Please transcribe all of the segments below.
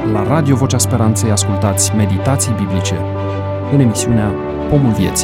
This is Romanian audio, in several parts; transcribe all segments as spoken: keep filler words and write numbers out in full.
La Radio Vocea Speranței ascultați meditații biblice în emisiunea Pomul Vieții.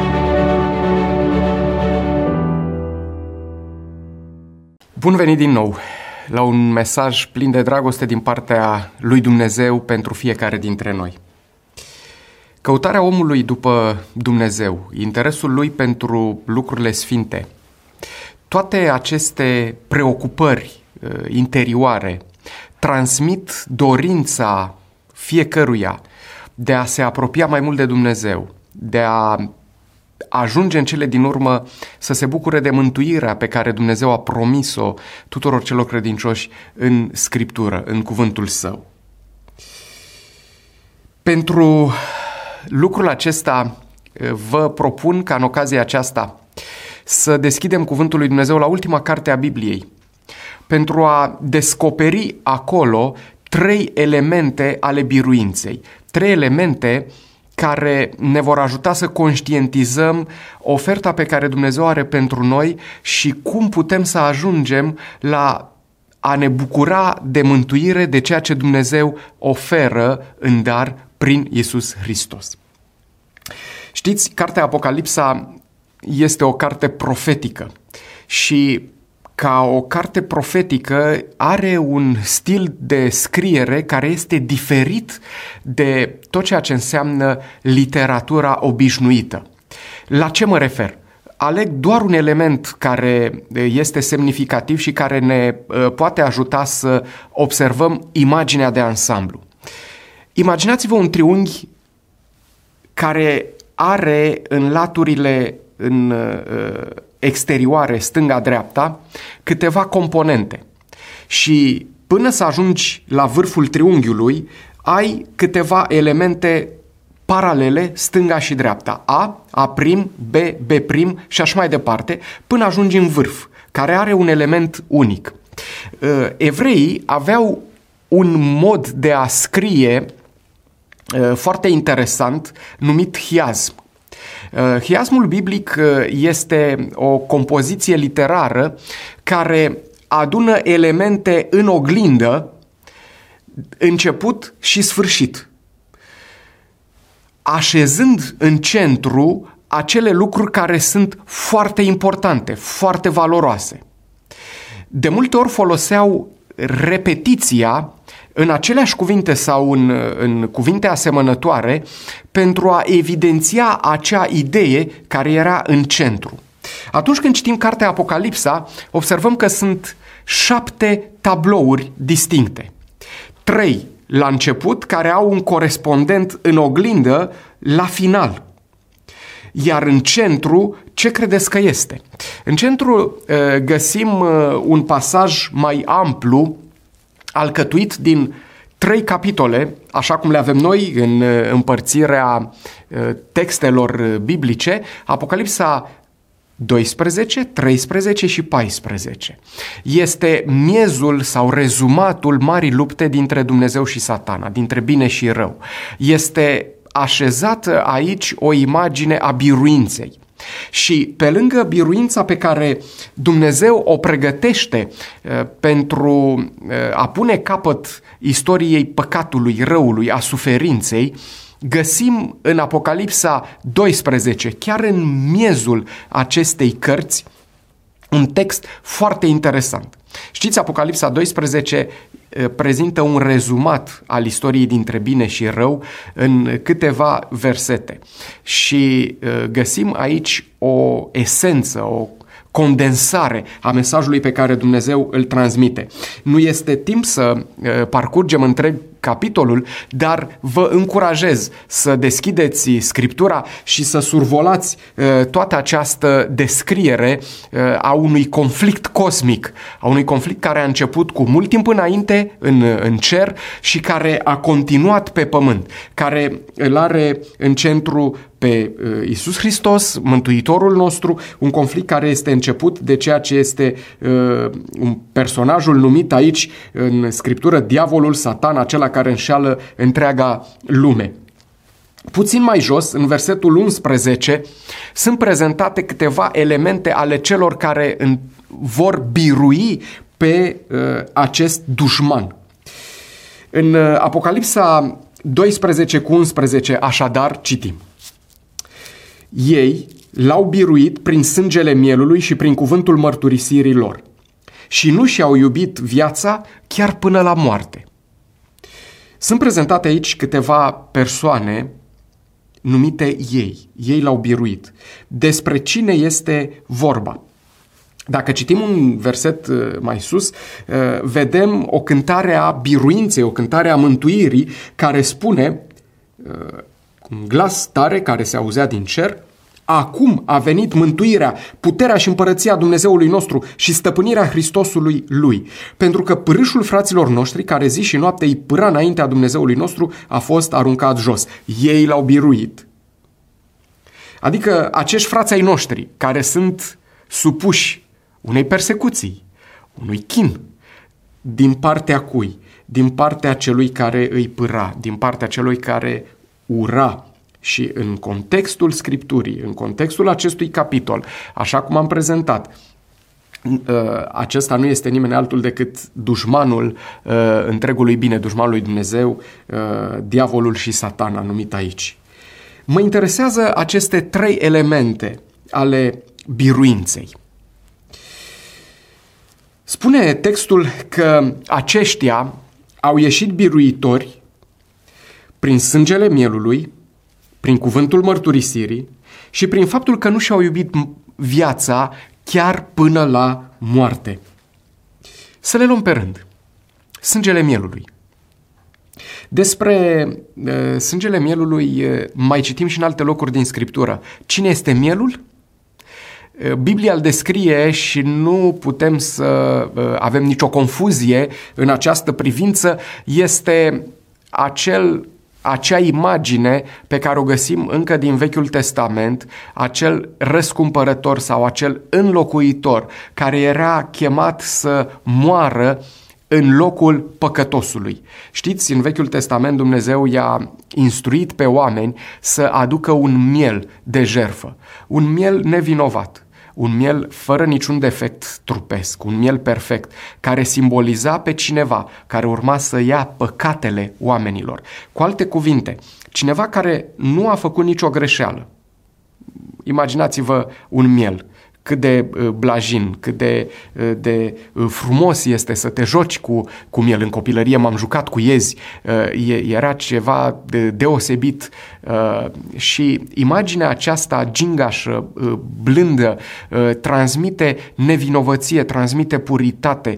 Bun venit din nou la un mesaj plin de dragoste din partea lui Dumnezeu pentru fiecare dintre noi. Căutarea omului după Dumnezeu, interesul lui pentru lucrurile sfinte, toate aceste preocupări uh, interioare transmit dorința fiecăruia de a se apropia mai mult de Dumnezeu, de a ajunge în cele din urmă să se bucure de mântuirea pe care Dumnezeu a promis-o tuturor celor credincioși în Scriptură, în cuvântul Său. Pentru lucrul acesta vă propun ca în ocazia aceasta să deschidem cuvântul lui Dumnezeu la ultima carte a Bibliei, pentru a descoperi acolo trei elemente ale biruinței, trei elemente care ne vor ajuta să conștientizăm oferta pe care Dumnezeu are pentru noi și cum putem să ajungem la a ne bucura de mântuire, de ceea ce Dumnezeu oferă în dar prin Iisus Hristos. Știți, cartea Apocalipsa este o carte profetică și ca o carte profetică are un stil de scriere care este diferit de tot ceea ce înseamnă literatura obișnuită. La ce mă refer? Aleg doar un element care este semnificativ și care ne poate ajuta să observăm imaginea de ansamblu. Imaginați-vă un triunghi care are în laturile în exterioare, stânga-dreapta, câteva componente. Și până să ajungi la vârful triunghiului, ai câteva elemente paralele, stânga și dreapta. A, A', B, B' și așa mai departe, până ajungi în vârf, care are un element unic. Evreii aveau un mod de a scrie foarte interesant, numit hiazm. Hiazmul biblic este o compoziție literară care adună elemente în oglindă, început și sfârșit, așezând în centru acele lucruri care sunt foarte importante, foarte valoroase. De multe ori foloseau repetiția în aceleași cuvinte sau în, în cuvinte asemănătoare pentru a evidenția acea idee care era în centru. Atunci când citim cartea Apocalipsa, observăm că sunt șapte tablouri distincte. Trei la început, care au un corespondent în oglindă la final. Iar în centru, ce credeți că este? În centru găsim un pasaj mai amplu, alcătuit din trei capitole, așa cum le avem noi în împărțirea textelor biblice, Apocalipsa doisprezece, treisprezece și paisprezece. Este miezul sau rezumatul marii lupte dintre Dumnezeu și Satana, dintre bine și rău. Este așezată aici o imagine a biruinței. Și pe lângă biruința pe care Dumnezeu o pregătește uh, pentru uh, a pune capăt istoriei păcatului, răului, a suferinței, găsim în Apocalipsa doisprezece, chiar în miezul acestei cărți, un text foarte interesant. Știți, Apocalipsa doisprezece prezintă un rezumat al istoriei dintre bine și rău în câteva versete. Și găsim aici o esență, o condensare a mesajului pe care Dumnezeu îl transmite. Nu este timp să parcurgem întreg capitolul, dar vă încurajez să deschideți Scriptura și să survolați toată această descriere a unui conflict cosmic, a unui conflict care a început cu mult timp înainte în, în cer și care a continuat pe pământ, care îl are în centru pe Iisus Hristos, Mântuitorul nostru, un conflict care este început de ceea ce este uh, un personajul numit aici în Scriptură, diavolul, Satan, acela care înșeală întreaga lume. Puțin mai jos, în versetul unsprezece, sunt prezentate câteva elemente ale celor care vor birui pe uh, acest dușman. În Apocalipsa doisprezece cu unsprezece, așadar, citim. Ei l-au biruit prin sângele mielului și prin cuvântul mărturisirii lor și nu și-au iubit viața chiar până la moarte. Sunt prezentate aici câteva persoane numite ei. Ei l-au biruit. Despre cine este vorba? Dacă citim un verset mai sus, vedem o cântare a biruinței, o cântare a mântuirii, care spune, cu un glas tare care se auzea din cer, acum a venit mântuirea, puterea și împărăția Dumnezeului nostru și stăpânirea Hristosului Lui. Pentru că pârâșul fraților noștri, care zi și noapte îi pâra înaintea Dumnezeului nostru, a fost aruncat jos. Ei l-au biruit. Adică acești frați ai noștri, care sunt supuși unei persecuții, unui chin, din partea cui? Din partea celui care îi pâra, din partea celui care ura. Și în contextul Scripturii, în contextul acestui capitol, așa cum am prezentat, acesta nu este nimeni altul decât dușmanul întregului bine, dușmanul lui Dumnezeu, diavolul și Satana, numit aici. Mă interesează aceste trei elemente ale biruinței. Spune textul că aceștia au ieșit biruitori prin sângele mielului, prin cuvântul mărturisirii și prin faptul că nu și-au iubit viața chiar până la moarte. Să le luăm pe rând. Sângele mielului. Despre uh, sângele mielului uh, mai citim și în alte locuri din Scriptură. Cine este mielul? Uh, Biblia îl descrie și nu putem să uh, avem nicio confuzie în această privință. Este acel acea imagine pe care o găsim încă din Vechiul Testament, acel răscumpărător sau acel înlocuitor care era chemat să moară în locul păcătosului. Știți, în Vechiul Testament Dumnezeu i-a instruit pe oameni să aducă un miel de jertfă, un miel nevinovat, un miel fără niciun defect trupesc, un miel perfect, care simboliza pe cineva care urma să ia păcatele oamenilor. Cu alte cuvinte, cineva care nu a făcut nicio greșeală. Imaginați-vă un miel, cât de blajin, cât de, de frumos este să te joci cu, cu miel. În copilărie m-am jucat cu iezi, era ceva deosebit și imaginea aceasta gingașă, blândă, transmite nevinovăție, transmite puritate.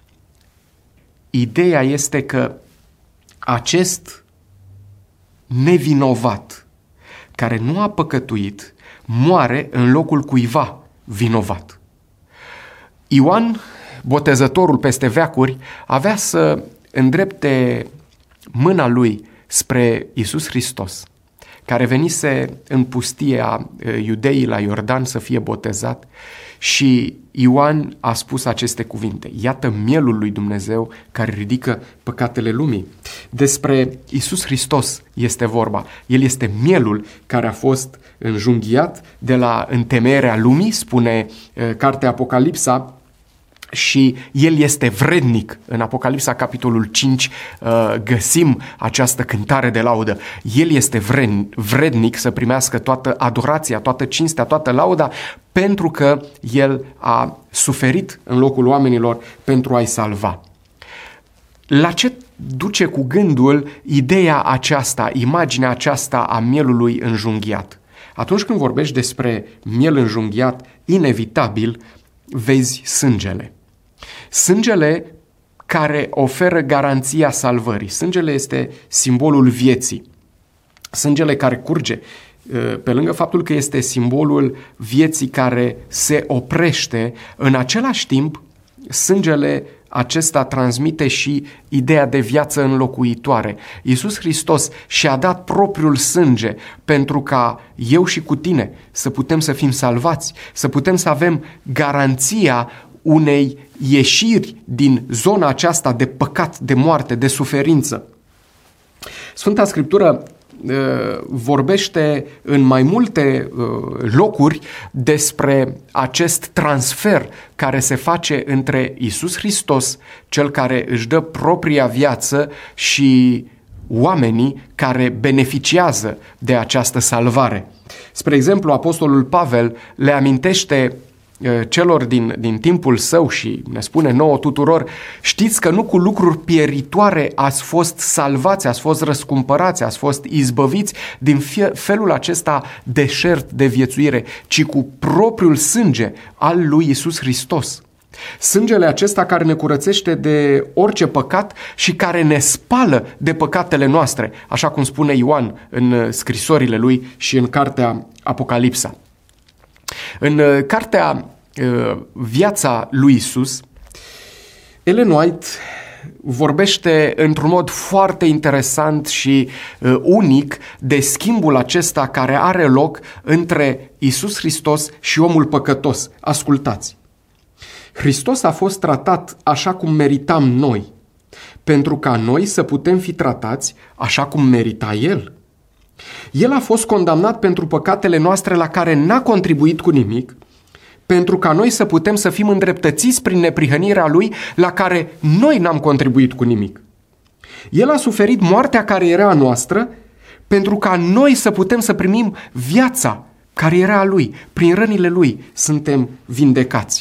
Ideea este că acest nevinovat care nu a păcătuit moare în locul cuiva vinovat. Ioan, botezătorul peste veacuri, avea să îndrepte mâna lui spre Iisus Hristos, care venise în pustia Iudeii la Iordan să fie botezat, și Ioan a spus aceste cuvinte: iată mielul lui Dumnezeu care ridică păcatele lumii. Despre Iisus Hristos este vorba. El este mielul care a fost înjunghiat de la întemeierea lumii, spune uh, cartea Apocalipsa, și el este vrednic. În Apocalipsa, capitolul cinci, găsim această cântare de laudă. El este vrednic să primească toată adorația, toată cinstea, toată lauda, pentru că el a suferit în locul oamenilor pentru a-i salva. La ce duce cu gândul ideea aceasta, imaginea aceasta a mielului înjunghiat? Atunci când vorbești despre miel înjunghiat, inevitabil vezi sângele. Sângele care oferă garanția salvării. Sângele este simbolul vieții. Sângele care curge, pe lângă faptul că este simbolul vieții care se oprește, în același timp, sângele acesta transmite și ideea de viață înlocuitoare. Iisus Hristos și-a dat propriul sânge pentru ca eu și cu tine să putem să fim salvați, să putem să avem garanția unei ieșiri din zona aceasta de păcat, de moarte, de suferință. Sfânta Scriptură vorbește în mai multe locuri despre acest transfer care se face între Iisus Hristos, cel care își dă propria viață, și oamenii care beneficiază de această salvare. Spre exemplu, apostolul Pavel le amintește celor din, din timpul său și ne spune nouă tuturor: știți că nu cu lucruri pieritoare ați fost salvați, ați fost răscumpărați, ați fost izbăviți din felul acesta deșert de viețuire, ci cu propriul sânge al lui Iisus Hristos. Sângele acesta care ne curățește de orice păcat și care ne spală de păcatele noastre, așa cum spune Ioan în scrisorile lui și în cartea Apocalipsa. În cartea Viața lui Iisus, Ellen White vorbește într-un mod foarte interesant și unic de schimbul acesta care are loc între Iisus Hristos și omul păcătos. Ascultați! Hristos a fost tratat așa cum meritam noi, pentru ca noi să putem fi tratați așa cum merita El. El a fost condamnat pentru păcatele noastre la care n-a contribuit cu nimic, pentru ca noi să putem să fim îndreptățiți prin neprihănirea Lui la care noi n-am contribuit cu nimic. El a suferit moartea care era a noastră, pentru ca noi să putem să primim viața care era a Lui. Prin rănile Lui suntem vindecați.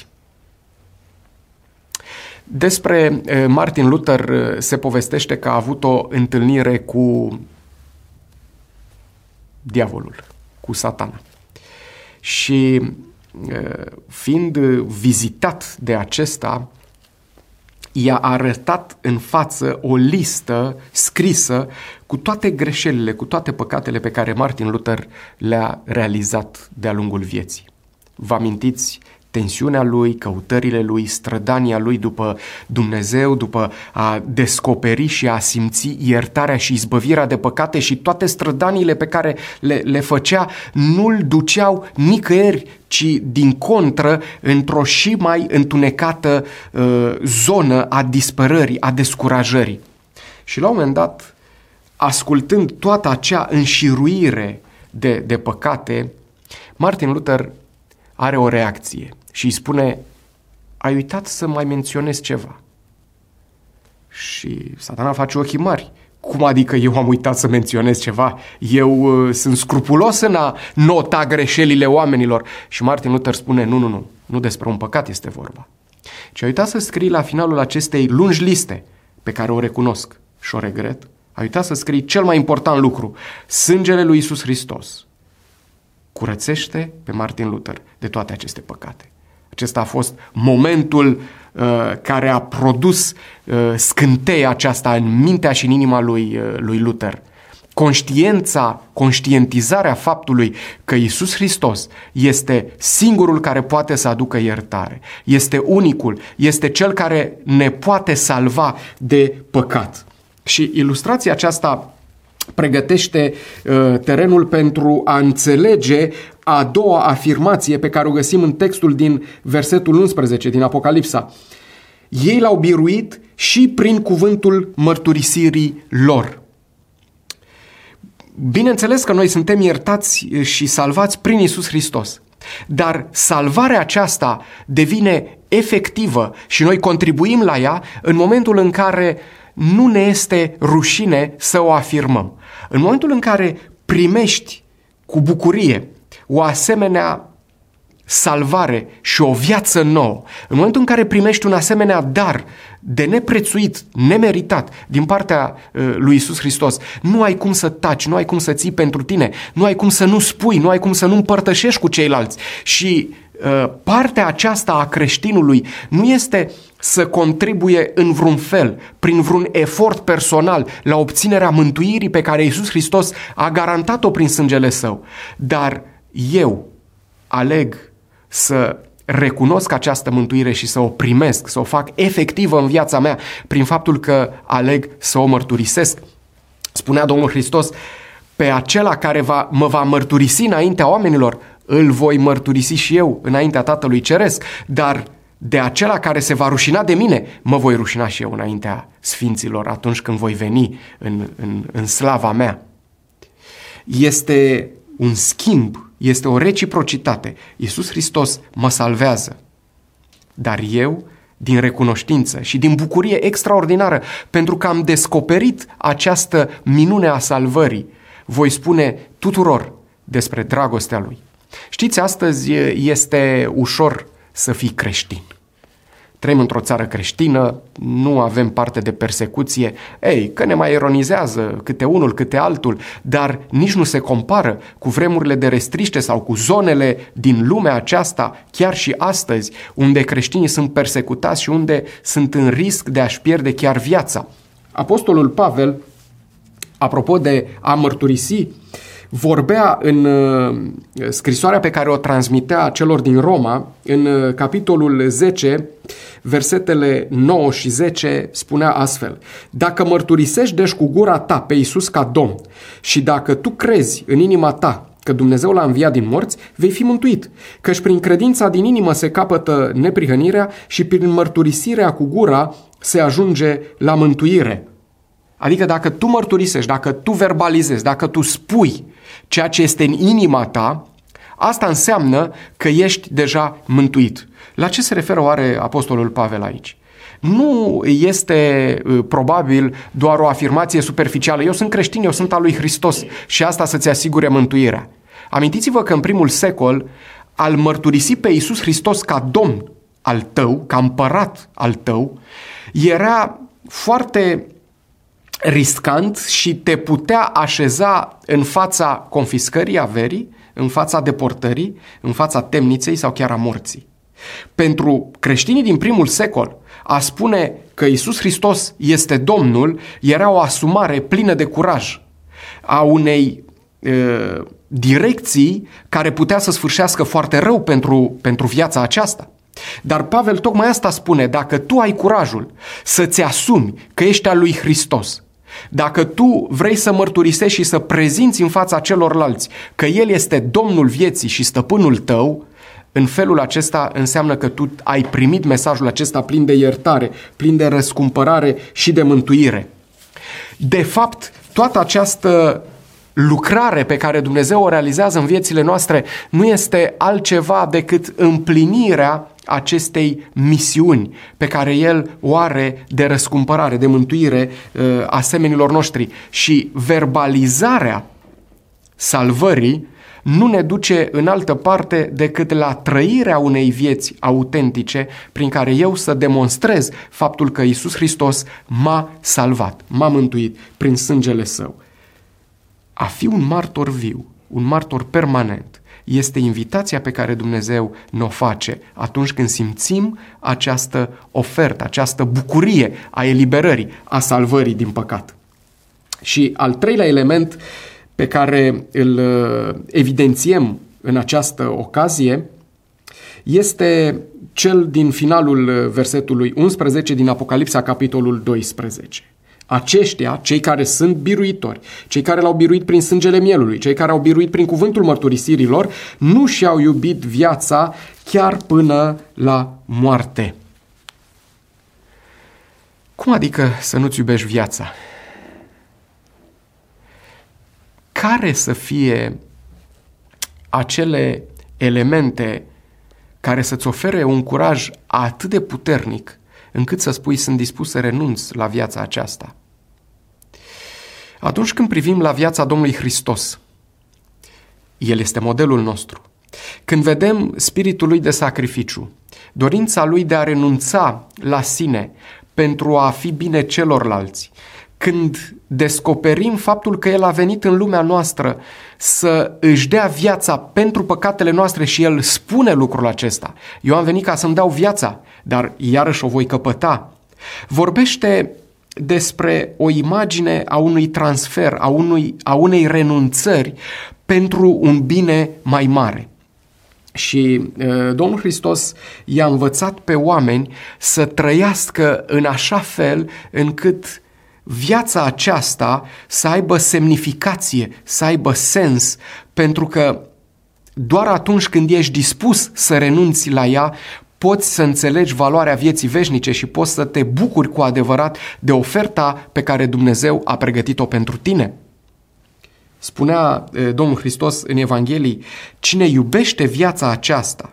Despre Martin Luther se povestește că a avut o întâlnire cu diavolul, cu Satana. Și fiind vizitat de acesta, i-a arătat în față o listă scrisă cu toate greșelile, cu toate păcatele pe care Martin Luther le-a realizat de-a lungul vieții. Vă amintiți tensiunea lui, căutările lui, strădania lui după Dumnezeu, după a descoperi și a simți iertarea și izbăvirea de păcate, și toate strădaniile pe care le, le făcea nu-l duceau nicăieri, ci din contră într-o și mai întunecată uh, zonă a disperării, a descurajării. Și la un moment dat, ascultând toată acea înșiruire de, de păcate, Martin Luther are o reacție și îi spune: ai uitat să mai menționezi ceva. Și Satana face ochii mari. Cum adică eu am uitat să menționez ceva? Eu uh, sunt scrupulos în a nota greșelile oamenilor. Și Martin Luther spune: nu, nu, nu, nu despre un păcat este vorba, ci ai uitat să scrii la finalul acestei lungi liste, pe care o recunosc și o regret, ai uitat să scrii cel mai important lucru: sângele lui Iisus Hristos curățește pe Martin Luther de toate aceste păcate. Acesta a fost momentul uh, care a produs uh, scânteia aceasta în mintea și în inima lui, uh, lui Luther. Conștiența, conștientizarea faptului că Iisus Hristos este singurul care poate să aducă iertare, este unicul, este cel care ne poate salva de păcat. Și ilustrația aceasta pregătește uh, terenul pentru a înțelege a doua afirmație pe care o găsim în textul din versetul unsprezece din Apocalipsa. Ei l-au biruit și prin cuvântul mărturisirii lor. Bineînțeles că noi suntem iertați și salvați prin Iisus Hristos, dar salvarea aceasta devine efectivă și noi contribuim la ea în momentul în care nu ne este rușine să o afirmăm. În momentul în care primești cu bucurie o asemenea salvare și o viață nouă, în momentul în care primești un asemenea dar de neprețuit, nemeritat din partea uh, lui Iisus Hristos, nu ai cum să taci, nu ai cum să ții pentru tine, nu ai cum să nu spui, nu ai cum să nu împărtășești cu ceilalți. Și uh, partea aceasta a creștinului nu este să contribuie în vreun fel, prin vreun efort personal, la obținerea mântuirii pe care Iisus Hristos a garantat-o prin sângele Său. Dar eu aleg să recunosc această mântuire și să o primesc, să o fac efectivă în viața mea prin faptul că aleg să o mărturisesc. Spunea Domnul Hristos: pe acela care va, mă va mărturisi înaintea oamenilor, îl voi mărturisi și eu înaintea Tatălui Ceresc, dar de acela care se va rușina de mine, mă voi rușina și eu înaintea sfinților atunci când voi veni în, în, în slava mea. Este un schimb, este o reciprocitate. Iisus Hristos mă salvează, dar eu, din recunoștință și din bucurie extraordinară, pentru că am descoperit această minune a salvării, voi spune tuturor despre dragostea Lui. Știți, astăzi este ușor să fii creștin. Trăim într-o țară creștină, nu avem parte de persecuție. Ei, că ne mai ironizează câte unul, câte altul, dar nici nu se compară cu vremurile de restriște sau cu zonele din lumea aceasta, chiar și astăzi, unde creștinii sunt persecutați și unde sunt în risc de a-și pierde chiar viața. Apostolul Pavel, apropo de a mărturisi, vorbea în scrisoarea pe care o transmitea celor din Roma, în capitolul zece, versetele nouă și zece, spunea astfel: dacă mărturisești deci cu gura ta pe Iisus ca Domn și dacă tu crezi în inima ta că Dumnezeu l-a înviat din morți, vei fi mântuit, căci prin credința din inimă se capătă neprihănirea și prin mărturisirea cu gura se ajunge la mântuire. Adică dacă tu mărturisești, dacă tu verbalizezi, dacă tu spui ceea ce este în inima ta, asta înseamnă că ești deja mântuit. La ce se referă oare apostolul Pavel aici? Nu este probabil doar o afirmație superficială: eu sunt creștin, eu sunt al lui Hristos și asta să-ți asigure mântuirea. Amintiți-vă că în primul secol, al mărturisi pe Iisus Hristos ca Domn al tău, ca împărat al tău, era foarte riscant și te putea așeza în fața confiscării averii, în fața deportării, în fața temniței sau chiar a morții. Pentru creștinii din primul secol, a spune că Iisus Hristos este Domnul era o asumare plină de curaj a unei e, direcții care putea să sfârșească foarte rău pentru, pentru viața aceasta. Dar Pavel tocmai asta spune: dacă tu ai curajul să-ți asumi că ești al lui Hristos, dacă tu vrei să mărturisești și să prezinți în fața celorlalți că El este Domnul vieții și stăpânul tău, în felul acesta înseamnă că tu ai primit mesajul acesta plin de iertare, plin de răscumpărare și de mântuire. De fapt, toată această lucrare pe care Dumnezeu o realizează în viețile noastre nu este altceva decât împlinirea acestei misiuni pe care El o are de răscumpărare, de mântuire a semenilor noștri. Și verbalizarea salvării nu ne duce în altă parte decât la trăirea unei vieți autentice prin care eu să demonstrez faptul că Iisus Hristos m-a salvat, m-a mântuit prin sângele Său. A fi un martor viu, un martor permanent, este invitația pe care Dumnezeu ne-o face atunci când simțim această ofertă, această bucurie a eliberării, a salvării din păcat. Și al treilea element pe care îl evidențiem în această ocazie este cel din finalul versetului unsprezece din Apocalipsa, capitolul doisprezece. Aceștia, cei care sunt biruitori, cei care l-au biruit prin sângele mielului, cei care au biruit prin cuvântul mărturisirilor, nu și-au iubit viața chiar până la moarte. Cum adică să nu-ți iubești viața? Care să fie acele elemente care să-ți ofere un curaj atât de puternic încât să spui: sunt dispus să renunț la viața aceasta? Atunci când privim la viața Domnului Hristos, El este modelul nostru. Când vedem spiritul Lui de sacrificiu, dorința Lui de a renunța la sine pentru a fi bine celorlalți, când descoperim faptul că El a venit în lumea noastră să își dea viața pentru păcatele noastre și El spune lucrul acesta: eu am venit ca să-mi dau viața, dar iarăși o voi căpăta. Vorbește despre o imagine a unui transfer, a, unui, a unei renunțări pentru un bine mai mare. Și uh, Domnul Hristos i-a învățat pe oameni să trăiască în așa fel încât viața aceasta să aibă semnificație, să aibă sens, pentru că doar atunci când ești dispus să renunți la ea, poți să înțelegi valoarea vieții veșnice și poți să te bucuri cu adevărat de oferta pe care Dumnezeu a pregătit-o pentru tine. Spunea Domnul Hristos în Evanghelii, cine iubește viața aceasta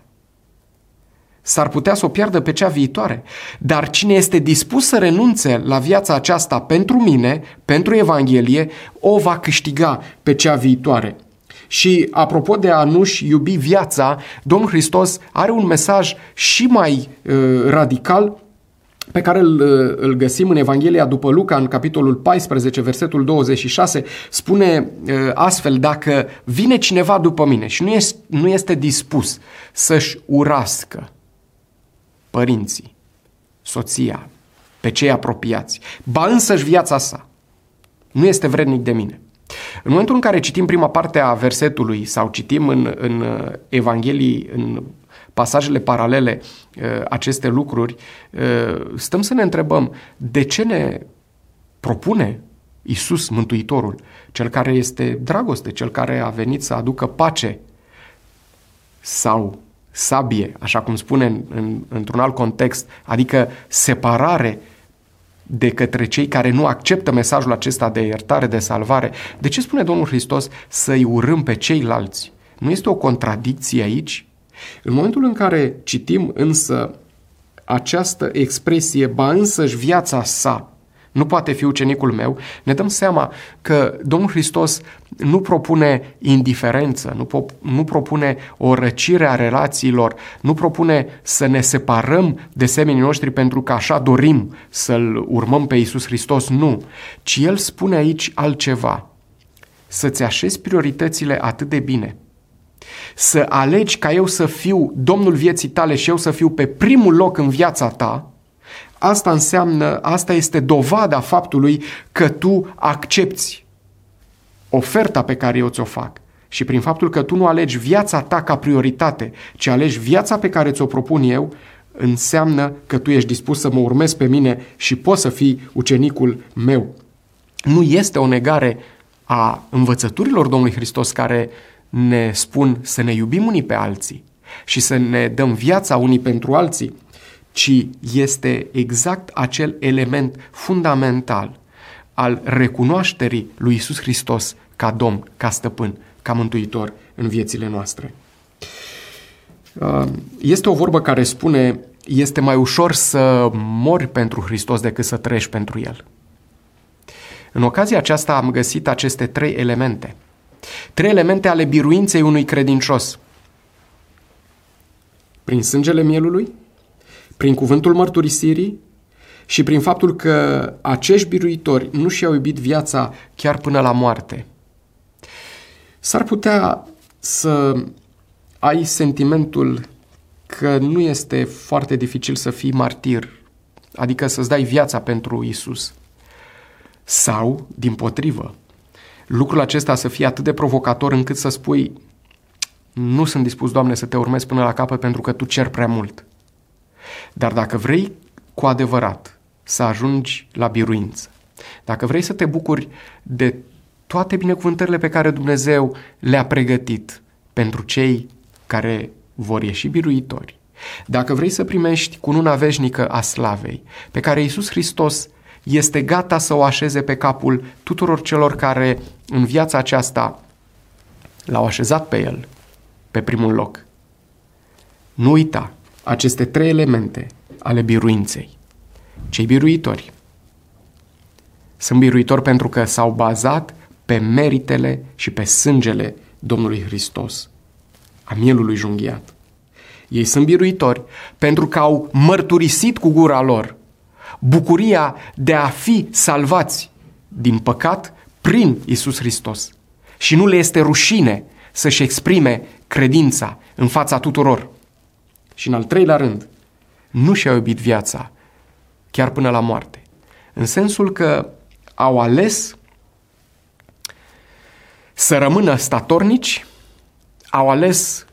s-ar putea să o piardă pe cea viitoare, dar cine este dispus să renunțe la viața aceasta pentru mine, pentru Evanghelie, o va câștiga pe cea viitoare. Și apropo de a nu-și iubi viața, Domnul Hristos are un mesaj și mai uh, radical pe care îl, îl găsim în Evanghelia după Luca, în capitolul paisprezece, versetul douăzeci și șase, spune uh, astfel, dacă vine cineva după mine și nu este, nu este dispus să-și urască părinții, soția, pe cei apropiați, ba însăși viața sa, nu este vrednic de mine. În momentul în care citim prima parte a versetului sau citim în, în Evanghelii, în pasajele paralele aceste lucruri, stăm să ne întrebăm de ce ne propune Iisus Mântuitorul, cel care este dragoste, cel care a venit să aducă pace sau sabie, așa cum spune în, în, într-un alt context, adică separare de către cei care nu acceptă mesajul acesta de iertare, de salvare. De ce spune Domnul Hristos să-i urâm pe ceilalți? Nu este o contradicție aici? În momentul în care citim însă această expresie, ba însăși viața sa nu poate fi ucenicul meu, ne dăm seama că Domnul Hristos nu propune indiferență, nu, po- nu propune o răcire a relațiilor, nu propune să ne separăm de semenii noștri pentru că așa dorim să-L urmăm pe Iisus Hristos, nu, ci El spune aici altceva, să-ți așezi prioritățile atât de bine, să alegi ca eu să fiu Domnul vieții tale și eu să fiu pe primul loc în viața ta. Asta înseamnă, asta este dovada faptului că tu accepți oferta pe care eu ți-o fac. Și prin faptul că tu nu alegi viața ta ca prioritate, ci alegi viața pe care ți-o propun eu, înseamnă că tu ești dispus să mă urmezi pe mine și poți să fii ucenicul meu. Nu este o negare a învățăturilor Domnului Hristos care ne spun să ne iubim unii pe alții și să ne dăm viața unii pentru alții, ci este exact acel element fundamental al recunoașterii lui Iisus Hristos ca Domn, ca Stăpân, ca Mântuitor în viețile noastre. Este o vorbă care spune, este mai ușor să mori pentru Hristos decât să trăiești pentru El. În ocazia aceasta am găsit aceste trei elemente. Trei elemente ale biruinței unui credincios. Prin sângele mielului, prin cuvântul mărturisirii și prin faptul că acești biruitori nu și-au iubit viața chiar până la moarte. S-ar putea să ai sentimentul că nu este foarte dificil să fii martir, adică să-ți dai viața pentru Iisus. Sau, dimpotrivă, lucrul acesta să fie atât de provocator încât să spui, nu sunt dispus, Doamne, să te urmez până la capăt pentru că Tu ceri prea mult. Dar dacă vrei cu adevărat să ajungi la biruință, dacă vrei să te bucuri de toate binecuvântările pe care Dumnezeu le-a pregătit pentru cei care vor ieși biruitori, dacă vrei să primești cununa veșnică a slavei, pe care Iisus Hristos este gata să o așeze pe capul tuturor celor care în viața aceasta l-au așezat pe El, pe primul loc. Nu uita aceste trei elemente ale biruinței. Cei biruitori sunt biruitori pentru că s-au bazat pe meritele și pe sângele Domnului Hristos, a mielului junghiat. Ei sunt biruitori pentru că au mărturisit cu gura lor bucuria de a fi salvați din păcat prin Iisus Hristos. Și nu le este rușine să-și exprime credința în fața tuturor. Și în al treilea rând, nu și-au iubit viața chiar până la moarte. În sensul că au ales să rămână statornici, au ales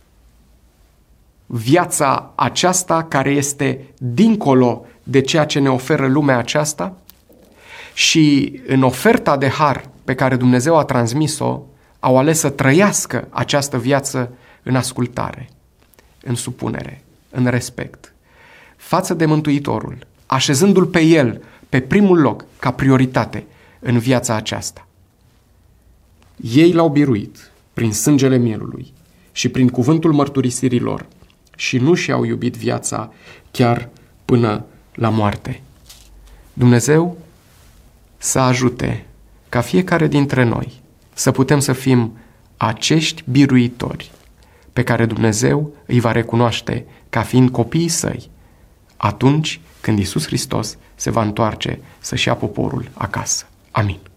viața aceasta care este dincolo de ceea ce ne oferă lumea aceasta și în oferta de har pe care Dumnezeu a transmis-o, au ales să trăiască această viață în ascultare, în supunere, în respect, față de Mântuitorul, așezându-L pe El, pe primul loc, ca prioritate în viața aceasta. Ei l-au biruit prin sângele mielului și prin cuvântul mărturisirilor și nu și-au iubit viața chiar până la moarte. Dumnezeu să ajute ca fiecare dintre noi să putem să fim acești biruitori pe care Dumnezeu îi va recunoaște ca fiind copiii săi atunci când Iisus Hristos se va întoarce să-și ia poporul acasă. Amin.